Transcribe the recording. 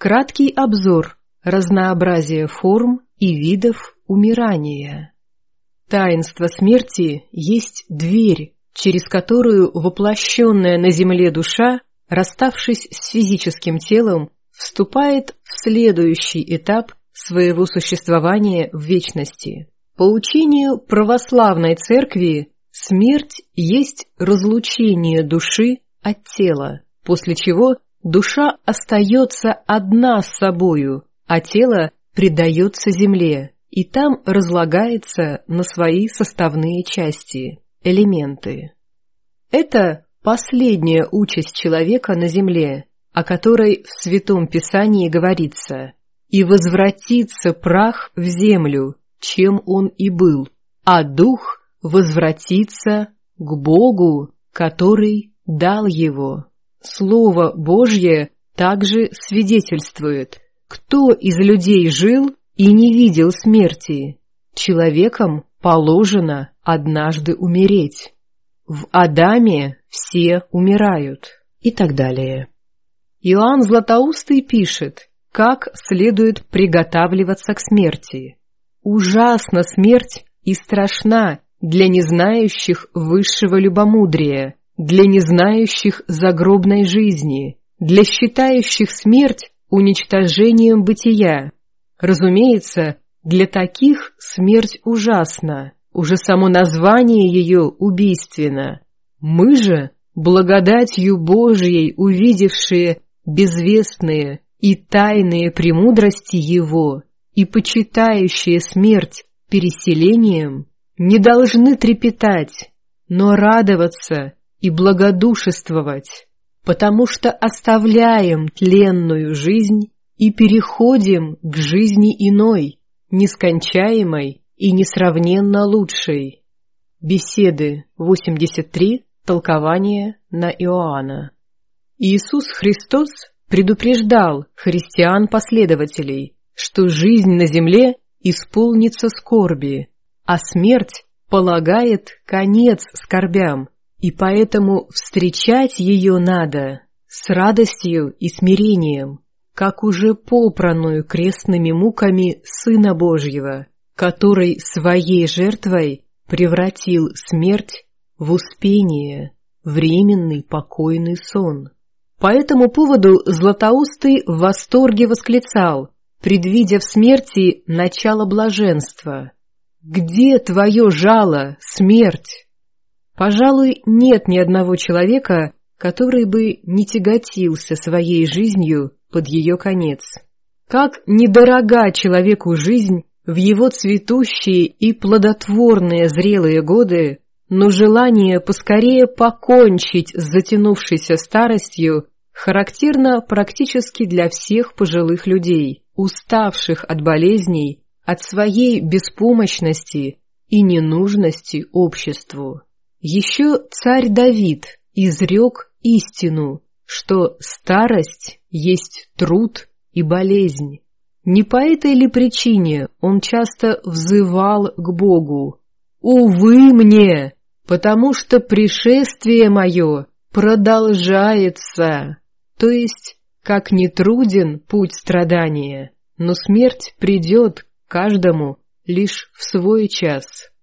Краткий обзор разнообразия форм и видов умирания. Таинство смерти есть дверь, через которую воплощенная на земле душа, расставшись с физическим телом, вступает в следующий этап своего существования в вечности. По учению православной церкви смерть есть разлучение души от тела, после чего душа остается одна с собою, а тело предается земле, и там разлагается на свои составные части, элементы. Это последняя участь человека на земле, о которой в Святом Писании говорится: «И возвратится прах в землю, чем он и был, а дух возвратится к Богу, который дал его». Слово Божье также свидетельствует: кто из людей жил и не видел смерти? Человеком положено однажды умереть. В Адаме все умирают. И так далее. Иоанн Златоустый пишет, как следует приготавливаться к смерти. «Ужасна смерть и страшна для незнающих высшего любомудрия, для незнающих загробной жизни, для считающих смерть уничтожением бытия. Разумеется, для таких смерть ужасна, уже само название ее убийственно. Мы же, благодатью Божией увидевшие безвестные и тайные премудрости Его и почитающие смерть переселением, не должны трепетать, но радоваться и благодушествовать, потому что оставляем тленную жизнь и переходим к жизни иной, нескончаемой и несравненно лучшей. Беседы 83, толкование на Иоанна. Иисус Христос предупреждал христиан-последователей, что жизнь на земле исполнится скорби, а смерть полагает конец скорбям, и поэтому встречать ее надо с радостью и смирением, как уже попраную крестными муками Сына Божьего, который своей жертвой превратил смерть в успение, временный покойный сон. По этому поводу Златоустый в восторге восклицал, предвидя в смерти начало блаженства: «Где твое жало, смерть?» Пожалуй, нет ни одного человека, который бы не тяготился своей жизнью под ее конец. Как недорога человеку жизнь в его цветущие и плодотворные зрелые годы, но желание поскорее покончить с затянувшейся старостью характерно практически для всех пожилых людей, уставших от болезней, от своей беспомощности и ненужности обществу. Еще царь Давид изрек истину, что старость есть труд и болезнь. Не по этой ли причине он часто взывал к Богу: «Увы мне, потому что пришествие мое продолжается». То есть, как ни труден путь страдания, но смерть придет каждому лишь в свой час.